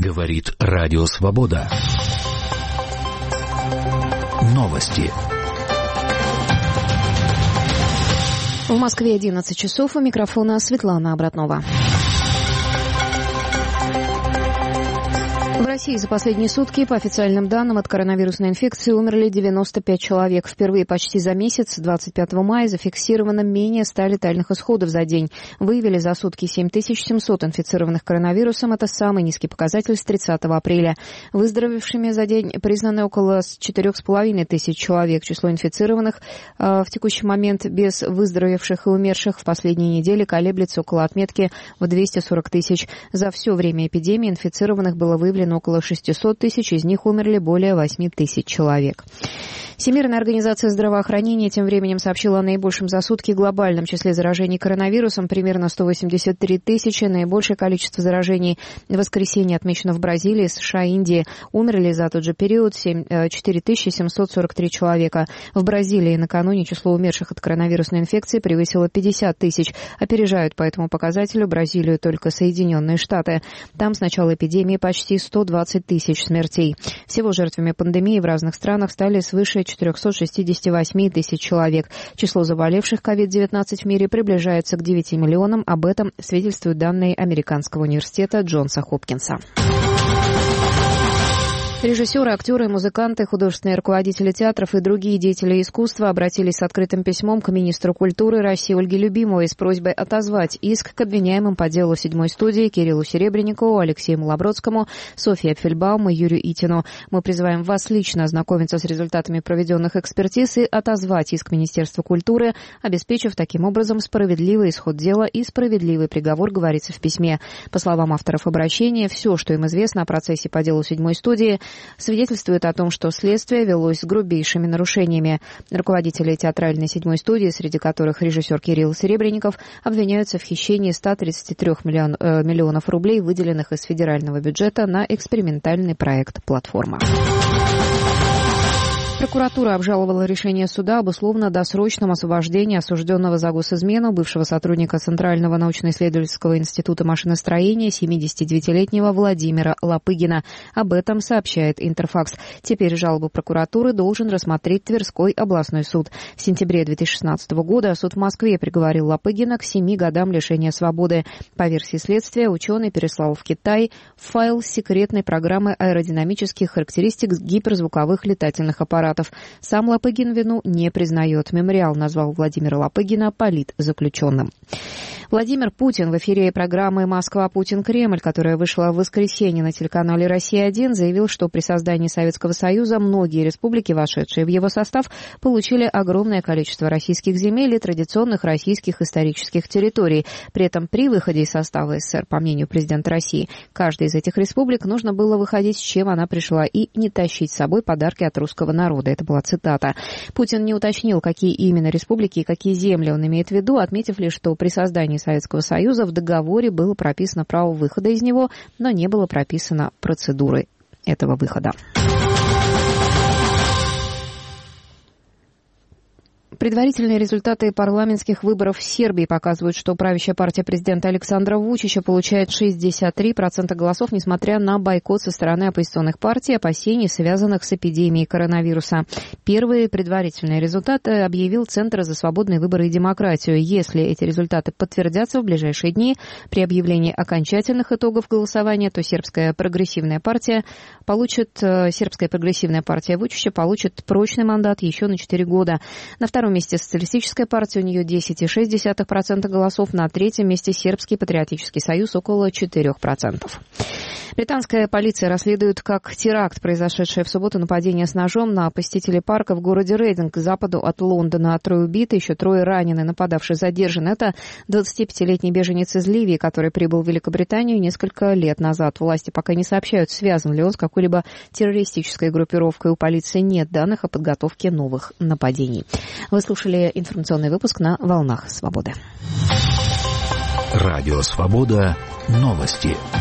Говорит Радио Свобода. Новости. В Москве 11 часов. У микрофона Светлана Обратнова. В России за последние сутки, по официальным данным, от коронавирусной инфекции умерли 95 человек. Впервые почти за месяц, 25 мая, зафиксировано менее 100 летальных исходов за день. Выявили за сутки 7700 инфицированных коронавирусом. Это самый низкий показатель с 30 апреля. Выздоровевшими за день признаны около 4500 человек. Число инфицированных в текущий момент без выздоровевших и умерших в последние недели колеблется около отметки в 240 тысяч. За все время эпидемии инфицированных было выявлено около 600 тысяч, из них умерли более 8 тысяч человек. Всемирная организация здравоохранения тем временем сообщила о наибольшем за сутки глобальном числе заражений коронавирусом, примерно 183 тысячи. Наибольшее количество заражений в воскресенье отмечено в Бразилии, США, Индии. Умерли за тот же период 4743 человека. В Бразилии накануне число умерших от коронавирусной инфекции превысило 50 тысяч. Опережают по этому показателю Бразилию только Соединенные Штаты. Там с начала эпидемии почти 120 тысяч смертей. Всего жертвами пандемии в разных странах стали свыше 468 тысяч человек. Число заболевших COVID-19 в мире приближается к 9 миллионам. Об этом свидетельствуют данные Американского университета Джонса Хопкинса. Режиссеры, актеры, музыканты, художественные руководители театров и другие деятели искусства обратились с открытым письмом к министру культуры России Ольге Любимовой с просьбой отозвать иск к обвиняемым по делу 7-й студии Кириллу Серебренникову, Алексею Малобродскому, Софье Апфельбаум и Юрию Итину. Мы призываем вас лично ознакомиться с результатами проведенных экспертиз и отозвать иск Министерства культуры, обеспечив таким образом справедливый исход дела и справедливый приговор, говорится в письме. По словам авторов обращения, все, что им известно о процессе по делу 7-й студии, свидетельствует о том, что следствие велось с грубейшими нарушениями. Руководители театральной 7-й студии, среди которых режиссер Кирилл Серебренников, обвиняются в хищении 133 миллионов рублей, выделенных из федерального бюджета на экспериментальный проект «Платформа». Прокуратура обжаловала решение суда об условно-досрочном освобождении осужденного за госизмену бывшего сотрудника Центрального научно-исследовательского института машиностроения 79-летнего Владимира Лопыгина. Об этом сообщает Интерфакс. Теперь жалобу прокуратуры должен рассмотреть Тверской областной суд. В сентябре 2016 года суд в Москве приговорил Лопыгина к 7 годам лишения свободы. По версии следствия, ученый переслал в Китай файл секретной программы аэродинамических характеристик гиперзвуковых летательных аппаратов. Сам Лопыгин вину не признает. Мемориал назвал Владимира Лопыгина политзаключенным. Владимир Путин в эфире программы «Москва. Путин. Кремль», которая вышла в воскресенье на телеканале «Россия-1», заявил, что при создании Советского Союза многие республики, вошедшие в его состав, получили огромное количество российских земель и традиционных российских исторических территорий. При этом при выходе из состава СССР, по мнению президента России, каждой из этих республик нужно было выходить, с чем она пришла, и не тащить с собой подарки от русского народа. Это была цитата. Путин не уточнил, какие именно республики и какие земли он имеет в виду, отметив лишь, что при создании Советского Союза в договоре было прописано право выхода из него, но не было прописано процедуры этого выхода. Предварительные результаты парламентских выборов в Сербии показывают, что правящая партия президента Александра Вучича получает 63% голосов, несмотря на бойкот со стороны оппозиционных партий и опасений, связанных с эпидемией коронавируса. Первые предварительные результаты объявил Центр за свободные выборы и демократию. Если эти результаты подтвердятся в ближайшие дни, при объявлении окончательных итогов голосования, то сербская прогрессивная партия Вучича получит прочный мандат еще на 4 года. На втором месте социалистическая партия, у нее 10,6% голосов. На третьем месте сербский патриотический союз, около 4%. Британская полиция расследует как теракт, произошедшее в субботу нападение с ножом на посетителей парка в городе Рейдинг к западу от Лондона. 3 убиты, еще 3 ранены, нападавший задержан. Это 25-летний беженец из Ливии, который прибыл в Великобританию несколько лет назад. Власти пока не сообщают, связан ли он с какой-либо террористической группировкой. У полиции нет данных о подготовке новых нападений. Вы слушали информационный выпуск на «Волнах Свободы». Радио Свобода. Новости.